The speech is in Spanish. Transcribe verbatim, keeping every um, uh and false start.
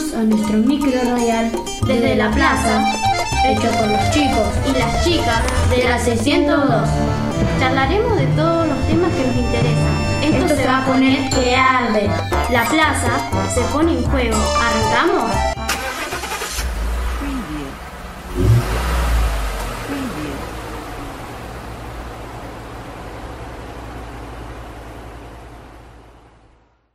Bienvenidos a nuestro micro radial desde la plaza, hecho por los chicos y las chicas de la seiscientos dos. Charlaremos de todos los temas que nos interesan. Esto, Esto se va a poner que arde. La plaza se pone en juego. ¿Arrancamos?